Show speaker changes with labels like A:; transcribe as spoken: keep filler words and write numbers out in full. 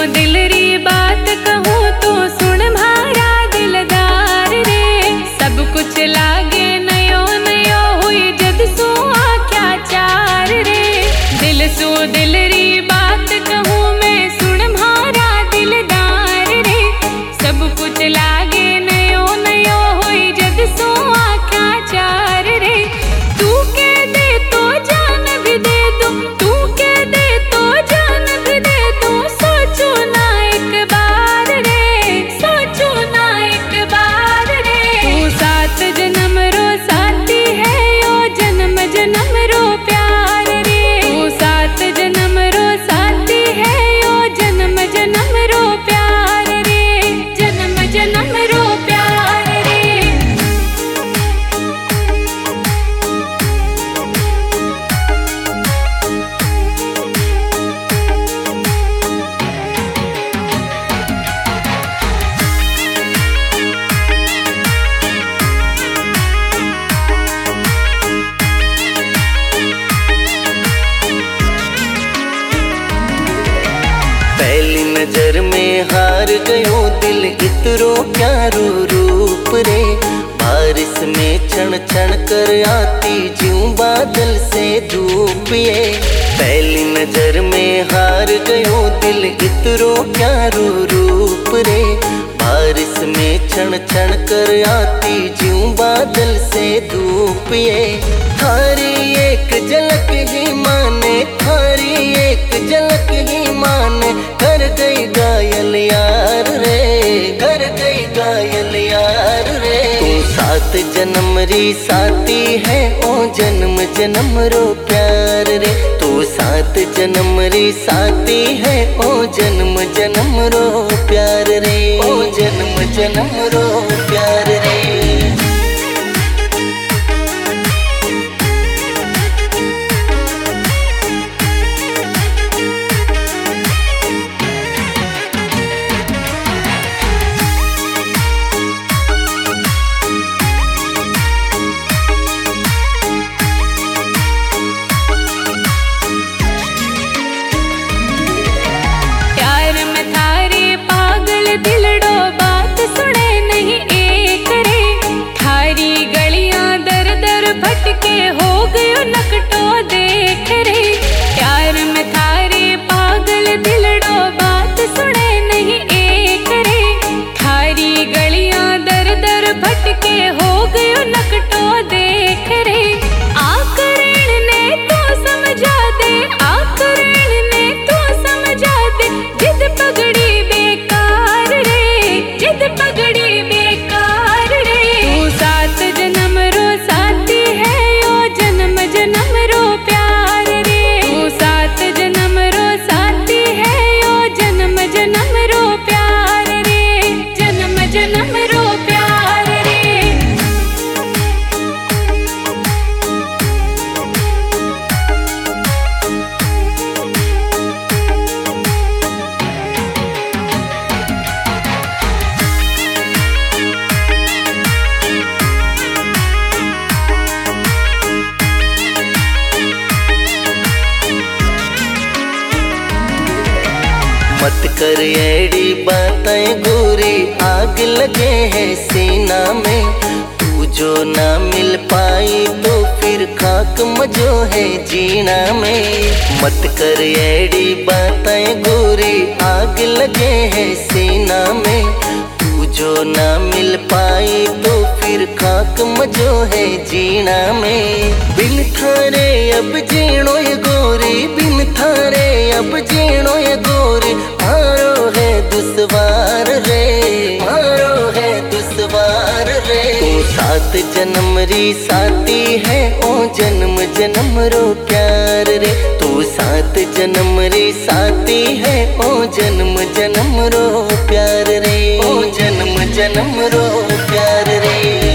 A: दिल री बात कहूँ तो सुन भारा दिलदार रे। सब कुछ लागे नयो नयो हुई जद सो आख्या चार रे। दिल सो दिल री बात कहूँ मैं सुन भारा दिलदार रे। सब कुछ लागे नयो नयो हुई जद सो आख्या चार रे। तू के दे तो जान भी दे दो, तू के दे तो जान भी दे दो। सोचो ना एक बार रे, सोचो ना एक बार रे। तू सात जन्म रो साथी है यो जन्म जन्म रो प्यार रे। तू सात जन्म रो साथी है यो जन्म जन्म रो प्यार रे, जन्म जन्म रो प्यार रे।
B: पहली नजर में हार गयो दिल इतरो प्यारो रूप रे। बारिश में क्षण क्षण कर आती ज्यों बादल से धूप ये। पहली नजर में हार गयो दिल इतरो प्यारो रूप रे। बारिश में क्षण क्षण कर आती ज्यों बादल से धूप ये। थारी एक झलक ही माने, थारी एक झलक ही माने कर गई घायल यार रे, कर गई घायल यार रे। तू सात जन्म री साथी है ओ जन्म जन्म रो प्यार रे। तू सात जन्म री साथी है ओ जन्म जन्म रो प्यार रे, ओ जन्म जन्म रो प्यार रे।
A: दिलड़ो बात सुने नहीं एक रे। थारी गलियां दर दर भटके हो गयो नकटो देख रे। प्यार में थारे पागल दिलड़ो बात सुने नहीं एक रे। थारी गलियां दर दर भटके हो गयो नकटो देख रे। आकरण ने तो समझा दे, आकरण ने तो समझा दे। जिद पगड़ी बेकार रे, जिद पगड़ी बेकार रे। तू सात जन्म रो साथी है यो जन्म जन्म रो प्यार रे। तू सात जन्म रो साथी है यो जन्म जन्म रो प्यार रे, जन्म जन्म रो प्यार रे।
B: मत कर ऐडी बातें गोरी, आग लगे है सीना में। तू जो ना मिल पाई तो फिर खाक मजो है जीना में। मत कर ऐडी बातें गोरी, आग लगे है सीना में। तू जो ना मिल पाई तो फिर खाक मजो है जीना में। बिन थारे अब जीणो ये गोरी, बिन थारे अब जीणो ये गोरी। मारो है दुश्वार रे, मारो है दुश्वार रे। तू सात जन्म री साथी है ओ जन्म जन्म रो प्यार रे। तू सात जन्म री साथी है ओ जन्म जन्म रो प्यार रे, ओ जन्म जन्म रो प्यार रे।